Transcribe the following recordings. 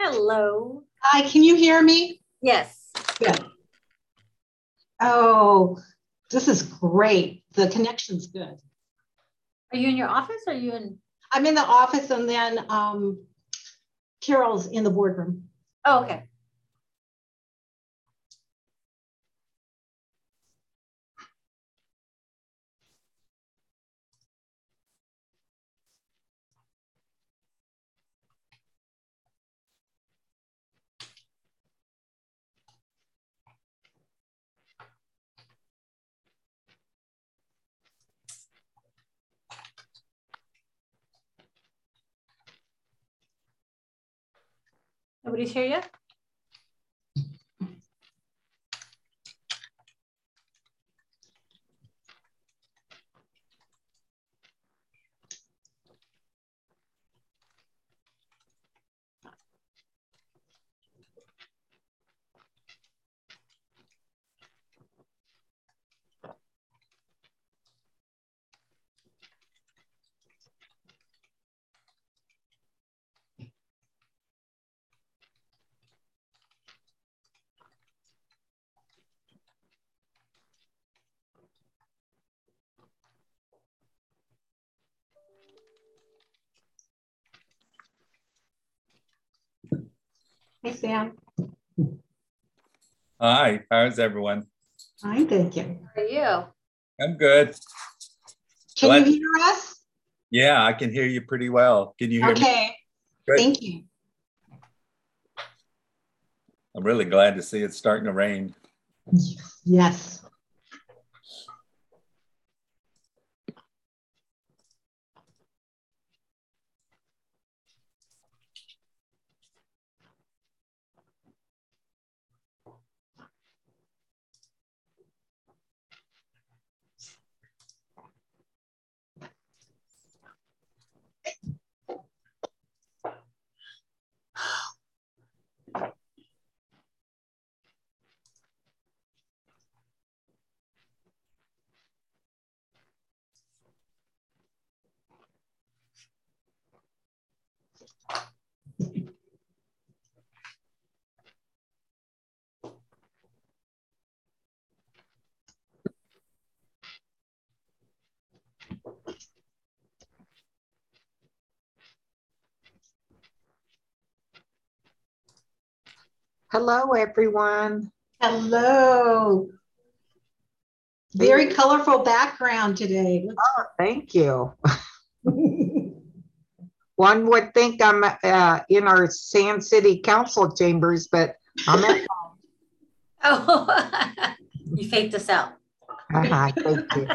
Hello. Hi, can you hear me? Yes. Good. Oh, this is great. The connection's good. Are you in your office or are you in? I'm in the office and then Carol's in the boardroom. Oh, okay. Nobody's here yet? Hey, Sam. Hi, how's everyone? Fine, thank you. How are you? I'm good. Can you hear us? Yeah, I can hear you pretty well. Can you hear me? Okay, Good. thank you. I'm really glad to see it's starting to rain. Yes. Hello, everyone. Hello. Very colorful background today. Oh, thank you. One would think I'm in our Sand City Council chambers, but I'm at home. Oh, you faked us out. Thank you.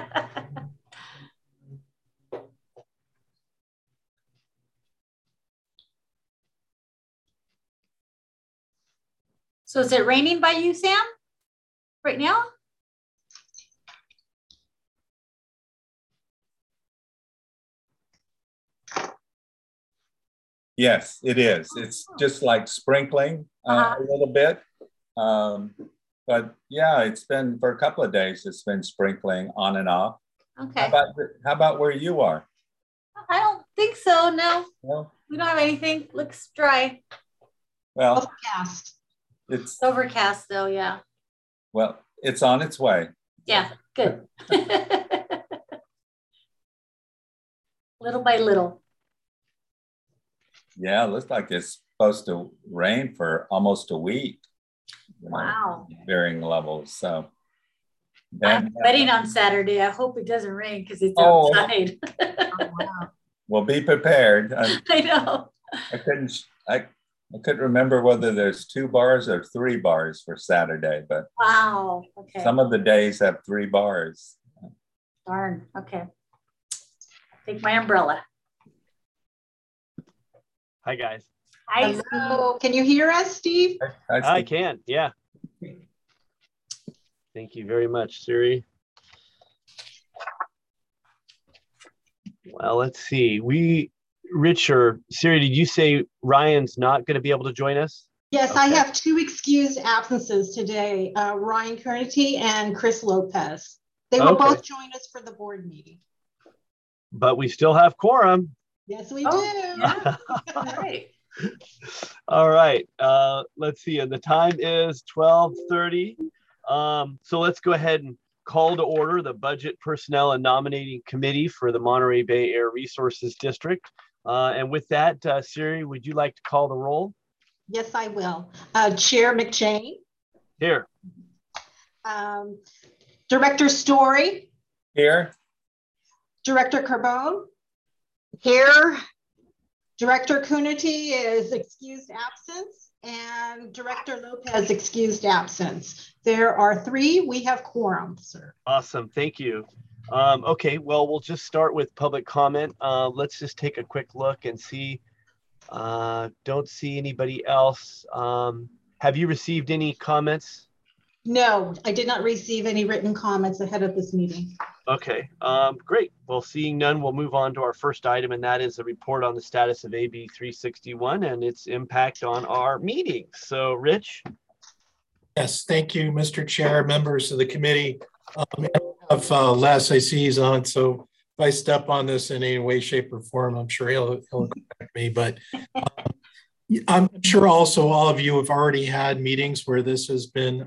So is it raining by you, Sam? Right now? Yes, it is. It's just like sprinkling a little bit. But yeah, it's been for a couple of days, it's been sprinkling on and off. Okay. How about where you are? I don't think so. No, Well, we don't have anything. Looks dry. well, Overcast. It's overcast though. Yeah. Well, it's on its way. Yeah, good. Little by little. Yeah, it looks like it's supposed to rain for almost a week. Wow. Varying levels. So I'm wedding on Saturday. I hope it doesn't rain because it's outside. Oh, wow. Well, be prepared. I know. I couldn't remember whether there's 2 bars or 3 bars for Saturday, but wow. Okay. some of the days have 3 bars. Darn. Okay. I'll take my umbrella. Hi, guys. Hi, Hello. Can you hear us, Steve? I can, yeah. Thank you very much, Siri. Well, let's see. Rich or Siri, did you say Ryan's not going to be able to join us? Yes, Okay. I have 2 excused absences today, Ryan Kernity and Chris Lopez. They will both join us for the board meeting. But we still have quorum. Yes, we do. Yeah. All right. All right. Let's see. And the time is 12:30. So let's go ahead and call to order the Budget, Personnel, and Nominating Committee for the Monterey Bay Air Resources District. And with that, Siri, would you like to call the roll? Yes, I will. Chair McShane. Here. Director Story. Here. Director Carbone. Here. Director Coonerty is excused absence, and Director Lopez excused absence. There are 3. We have quorum, sir. Awesome. Thank you. Okay, well, we'll just start with public comment. Let's just take a quick look and see. Don't see anybody else. Have you received any comments? No, I did not receive any written comments ahead of this meeting. Okay, great. Well, seeing none, we'll move on to our first item, and that is a report on the status of AB 361 and its impact on our meetings. So, Rich? Yes, thank you, Mr. Chair, members of the committee. I have Les, I see he's on, so if I step on this in any way, shape, or form, I'm sure he'll correct me. But I'm sure also all of you have already had meetings where this has been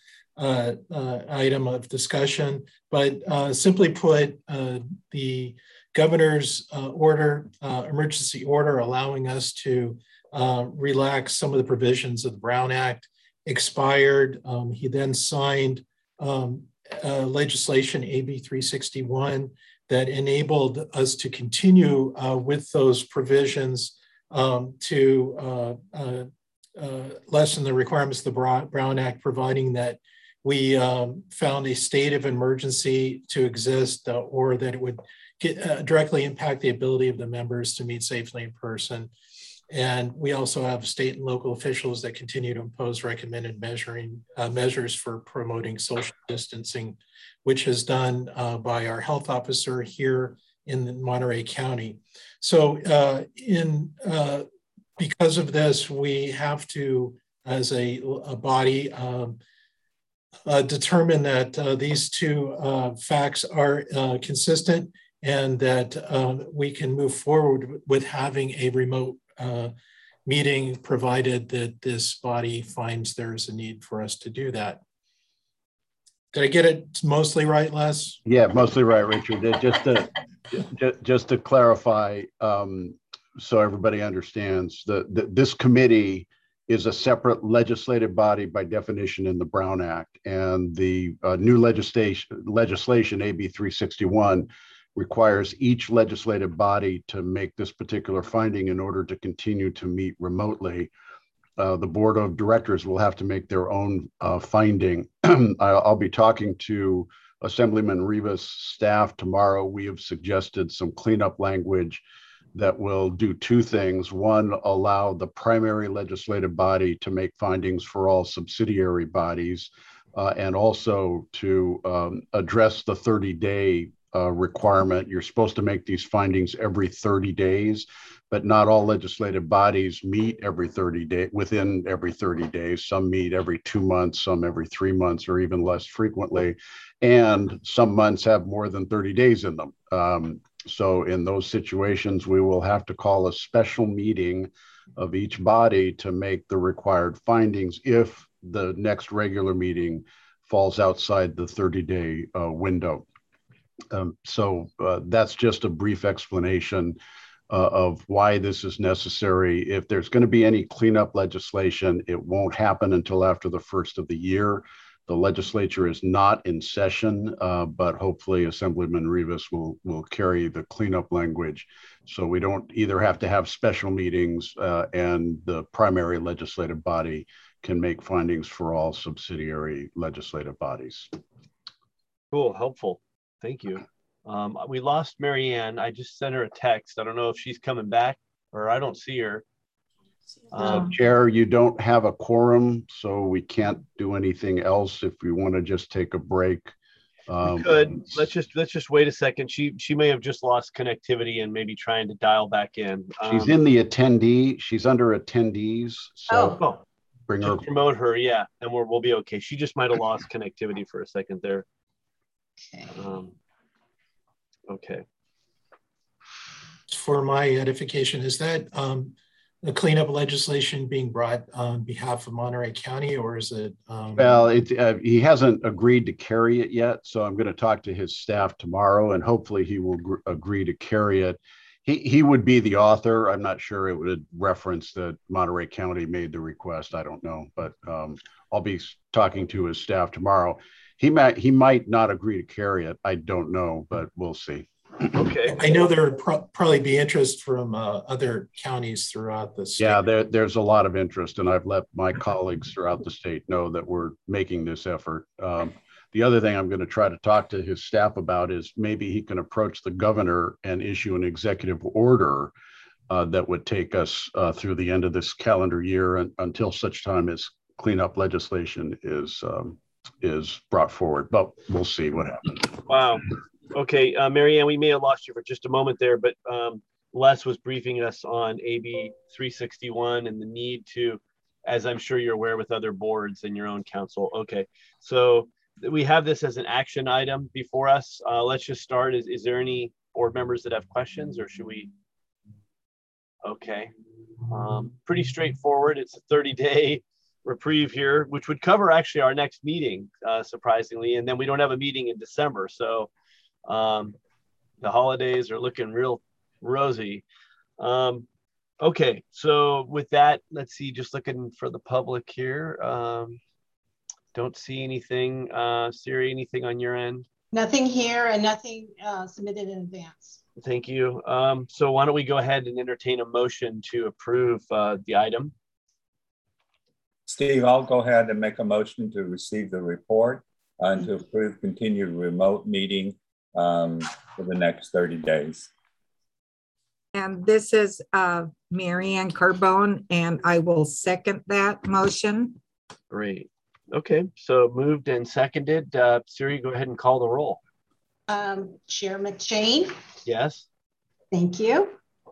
item of discussion. But simply put, the governor's emergency order allowing us to relax some of the provisions of the Brown Act expired. He then signed legislation AB 361 that enabled us to continue with those provisions to lessen the requirements of the Brown Act, providing that we found a state of emergency to exist or that it would directly impact the ability of the members to meet safely in person. And we also have state and local officials that continue to impose recommended measures for promoting social distancing, which is done by our health officer here in Monterey County. So because of this, we have to, as a body, determine that these 2 facts are consistent and that we can move forward with having a remote meeting, provided that this body finds there's a need for us to do that. Did I get it mostly right, Les? Yeah, mostly right, Richard. Just to clarify, so everybody understands, this committee is a separate legislative body by definition in the Brown Act, and the new legislation AB 361 requires each legislative body to make this particular finding in order to continue to meet remotely. The board of directors will have to make their own finding. I'll be talking to Assemblyman Rivas' staff tomorrow. We have suggested some cleanup language that will do 2 things. One, allow the primary legislative body to make findings for all subsidiary bodies, and also to address the 30-day requirement. You're supposed to make these findings every 30 days, but not all legislative bodies meet within every 30 days. Some meet every 2 months, some every 3 months, or even less frequently. And some months have more than 30 days in them. So in those situations, we will have to call a special meeting of each body to make the required findings if the next regular meeting falls outside the 30-day window. So that's just a brief explanation of why this is necessary. If there's going to be any cleanup legislation, it won't happen until after the first of the year. The legislature is not in session, but hopefully Assemblyman Rivas will carry the cleanup language. So we don't either have to have special meetings and the primary legislative body can make findings for all subsidiary legislative bodies. Cool, helpful. Thank you. We lost Marianne. I just sent her a text. I don't know if she's coming back or I don't see her. Chair, you don't have a quorum, so we can't do anything else. If we want to just take a break, we could. Let's just wait a second. She may have just lost connectivity and maybe trying to dial back in. She's in the attendee. She's under attendees. So bring her. Promote her, yeah, and we'll be okay. She just might have lost connectivity for a second there. Okay. For my edification, is that a cleanup legislation being brought on behalf of Monterey County, or is it? Well, he hasn't agreed to carry it yet, so I'm going to talk to his staff tomorrow, and hopefully he will agree to carry it. He would be the author. I'm not sure it would reference that Monterey County made the request. I don't know, but I'll be talking to his staff tomorrow. He might not agree to carry it. I don't know, but we'll see. Okay. I know there would probably be interest from other counties throughout the state. Yeah, there's a lot of interest, and I've let my colleagues throughout the state know that we're making this effort. The other thing I'm going to try to talk to his staff about is maybe he can approach the governor and issue an executive order that would take us through the end of this calendar year and until such time as cleanup legislation is brought forward. But we'll see what happens. Wow. Okay, Mary Ann, we may have lost you for just a moment there, but Les was briefing us on AB 361 and the need to, as I'm sure you're aware with other boards and your own council. Okay, so we have this as an action item before us. Let's just start. Is there any board members that have questions, or should we? Okay, pretty straightforward. It's a 30-day reprieve here, which would cover actually our next meeting, surprisingly, and then we don't have a meeting in December. So the holidays are looking real rosy. Okay, so with that, let's see, just looking for the public here. Don't see anything. Siri, anything on your end? Nothing here and nothing submitted in advance. Thank you. So why don't we go ahead and entertain a motion to approve the item? Steve, I'll go ahead and make a motion to receive the report and to approve continued remote meeting for the next 30 days. And this is Mary Ann Carbone, and I will second that motion. Great. Okay, so moved and seconded. Siri, go ahead and call the roll. Chair McShane. Yes. Thank you.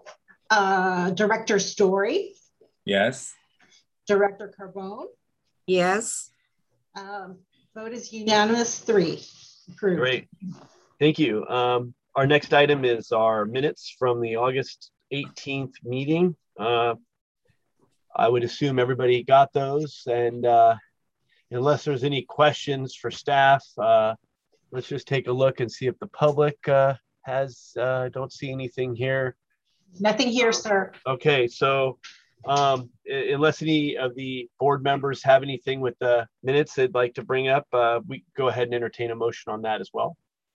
Director Story. Yes. Director Carbone. Yes. Vote is unanimous, 3. Approved. Great. Thank you. Our next item is our minutes from the August 18th meeting. I would assume everybody got those, and unless there's any questions for staff, let's just take a look and see if the public has, don't see anything here. Nothing here, sir. Okay, so unless any of the board members have anything with the minutes they'd like to bring up, we go ahead and entertain a motion on that as well.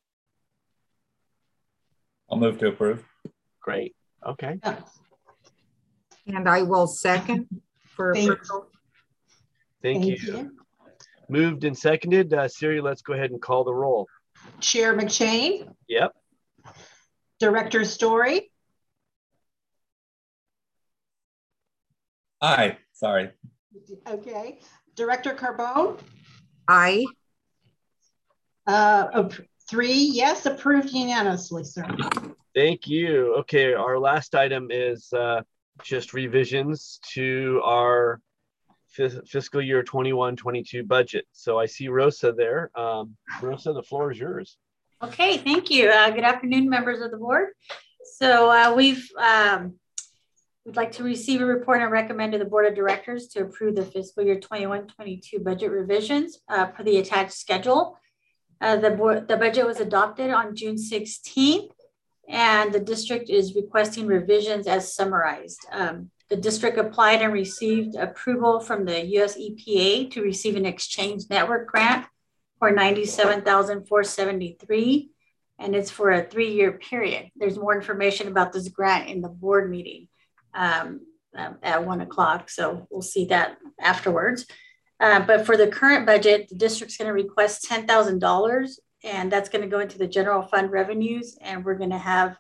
I'll move to approve. Great. Okay. And I will second for approval. Thank you. Moved and seconded. Siri, let's go ahead and call the roll. Chair McShane. Yep. Director Story. Aye, sorry. Okay. Director Carbone. Aye. 3 yes, approved unanimously, sir. Thank you. Okay, our last item is just revisions to our fiscal year 21-22 budget. So I see Rosa there. Rosa, the floor is yours. Okay, thank you. Good afternoon, members of the board. So we'd like to receive a report and recommend to the board of directors to approve the fiscal year 21-22 budget revisions per the attached schedule. The budget was adopted on June 16th, and the district is requesting revisions as summarized. The district applied and received approval from the US EPA to receive an exchange network grant for $97,473, and it's for a 3-year period. There's more information about this grant in the board meeting at 1 o'clock, so we'll see that afterwards. But for the current budget, the district's going to request $10,000, and that's going to go into the general fund revenues, and we're going to have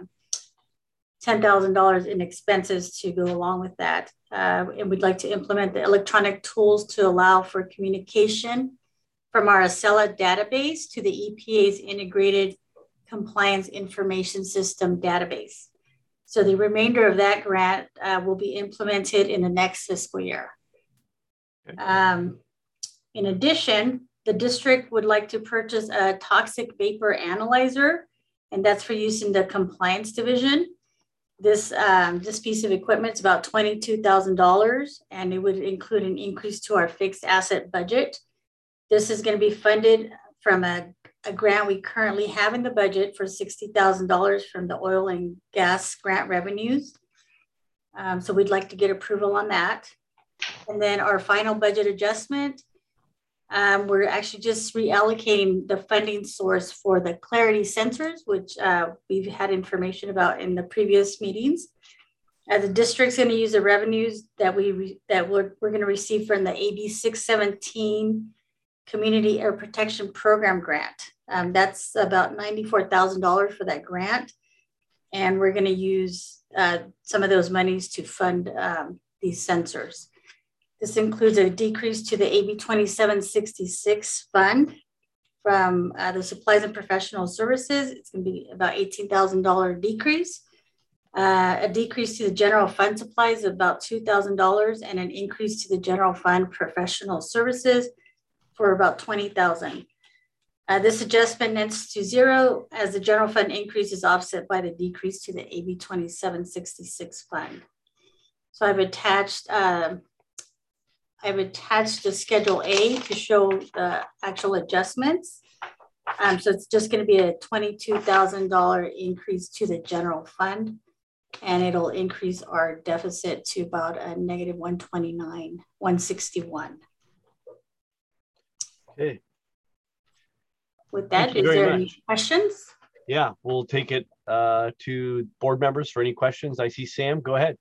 $10,000 in expenses to go along with that. And we'd like to implement the electronic tools to allow for communication from our Acela database to the EPA's integrated compliance information system database. So the remainder of that grant will be implemented in the next fiscal year. In addition, the district would like to purchase a toxic vapor analyzer, and that's for use in the compliance division. This piece of equipment is about $22,000, and it would include an increase to our fixed asset budget. This is going to be funded from a grant we currently have in the budget for $60,000 from the oil and gas grant revenues. So we'd like to get approval on that. And then our final budget adjustment, we're actually just reallocating the funding source for the Clarity sensors, which we've had information about in the previous meetings. The district's going to use the revenues that we're going to receive from the AB 617 Community Air Protection Program grant. That's about $94,000 for that grant. And we're going to use some of those monies to fund these sensors. This includes a decrease to the AB 2766 fund from the supplies and professional services. It's going to be about $18,000 decrease. A decrease to the general fund supplies of about $2,000, and an increase to the general fund professional services for about $20,000. This adjustment nets to zero as the general fund increase is offset by the decrease to the AB 2766 fund. So I've attached the Schedule A to show the actual adjustments. So it's just going to be a $22,000 increase to the general fund, and it'll increase our deficit to about a negative 161. Okay. With that, is there any questions? Yeah, we'll take it to board members for any questions. I see Sam, go ahead.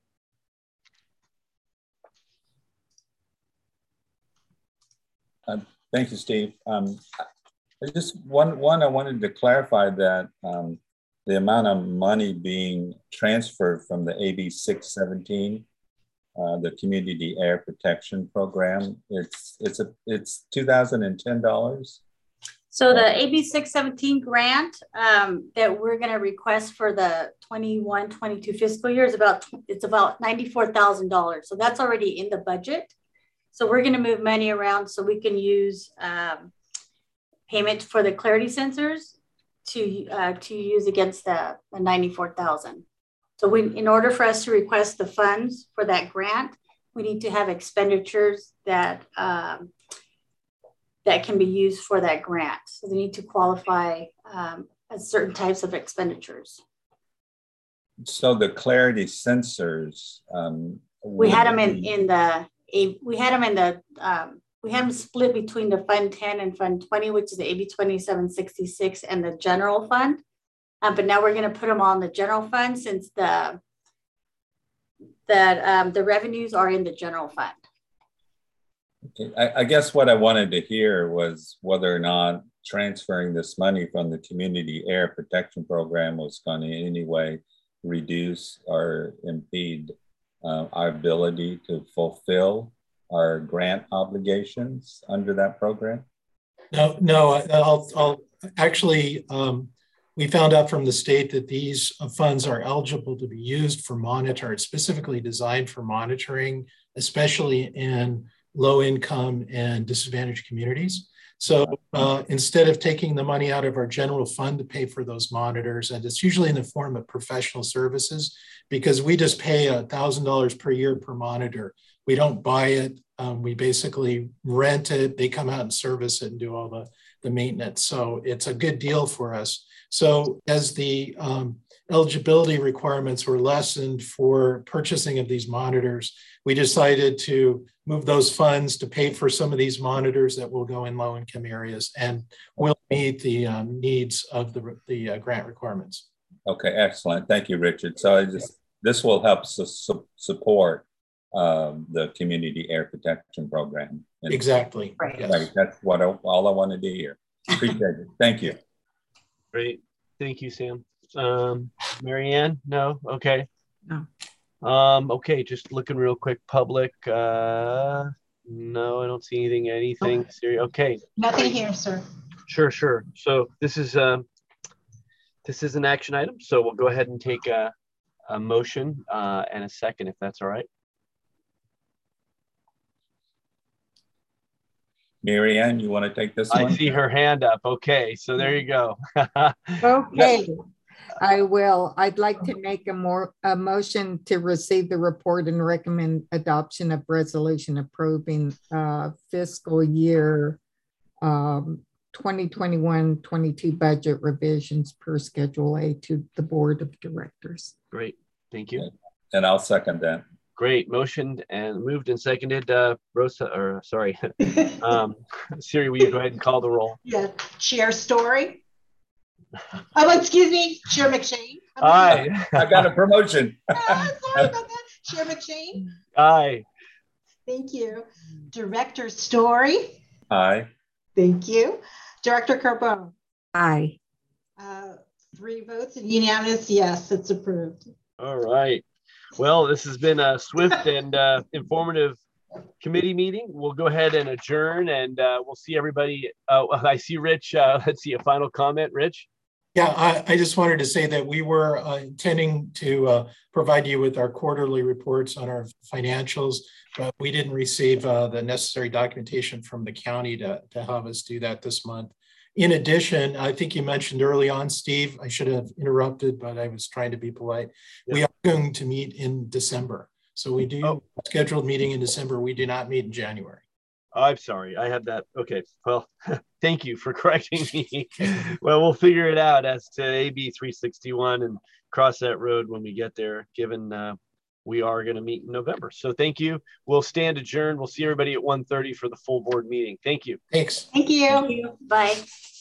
Thank you, Steve. Just one, I wanted to clarify that the amount of money being transferred from the AB 617, the Community Air Protection Program, it's $2,010. So the AB 617 grant that we're going to request for the 21-22 fiscal year is about $94,000. So that's already in the budget. So we're going to move money around so we can use payment for the Clarity sensors to use against the 94,000. So in order for us to request the funds for that grant, we need to have expenditures that that can be used for that grant. So they need to qualify as certain types of expenditures. So the Clarity sensors, we had them we had them split between the Fund 10 and Fund 20, which is the AB 2766 and the general fund. But now we're going to put them on the general fund since the revenues are in the general fund. Okay. I guess what I wanted to hear was whether or not transferring this money from the Community Air Protection Program was going to in any way reduce or impede our ability to fulfill our grant obligations under that program? No, I'll actually, we found out from the state that these funds are eligible to be used for monitoring, specifically designed for monitoring, especially in low income and disadvantaged communities. So instead of taking the money out of our general fund to pay for those monitors, and it's usually in the form of professional services, because we just pay $1,000 per year per monitor. We don't buy it. We basically rent it. They come out and service it and do all the maintenance. So it's a good deal for us. So as the eligibility requirements were lessened for purchasing of these monitors, we decided to move those funds to pay for some of these monitors that will go in low income areas and will meet the needs of the grant requirements. Okay, excellent. Thank you, Richard. So this will help support the Community Air Protection Program. And exactly. Right. Yes. Right. That's all I wanted to hear. Appreciate it. Thank you. Great. Thank you, Sam. Marianne? No? Okay. No. Okay, just looking real quick. Public. No, I don't see anything serious. Okay. Nothing here, sir. Sure. So this is an action item. So we'll go ahead and take a motion and a second, if that's all right. Marianne, you want to take this one? I see her hand up. Okay, so there you go. Okay. I will. I'd like to make a motion to receive the report and recommend adoption of resolution approving fiscal year 2021-22 budget revisions per Schedule A to the Board of Directors. Great. Thank you. And I'll second that. Great. Motioned and moved and seconded. Rosa, or sorry, Siri, will you go ahead and call the roll? Yeah. Chair Story. Oh, excuse me, Chair McShane. Aye. I got a promotion. Sorry about that. Chair McShane. Aye. Thank you. Director Story. Aye. Thank you. Director Carbone. Aye. 3 votes and unanimous yes, it's approved. All right. Well, this has been a swift and informative committee meeting. We'll go ahead and adjourn, and we'll see everybody. I see Rich. Let's see, a final comment, Rich. Yeah, I just wanted to say that we were intending to provide you with our quarterly reports on our financials, but we didn't receive the necessary documentation from the county to have us do that this month. In addition, I think you mentioned early on, Steve, I should have interrupted, but I was trying to be polite. Yep. We are going to meet in December. So we do a scheduled meeting in December. We do not meet in January. I'm sorry, I had that. Okay, well, thank you for correcting me. Well, we'll figure it out as to AB 361 and cross that road when we get there, given we are going to meet in November. So thank you. We'll stand adjourned. We'll see everybody at 1:30 for the full board meeting. Thank you. Thanks. Thank you. Thank you. Bye.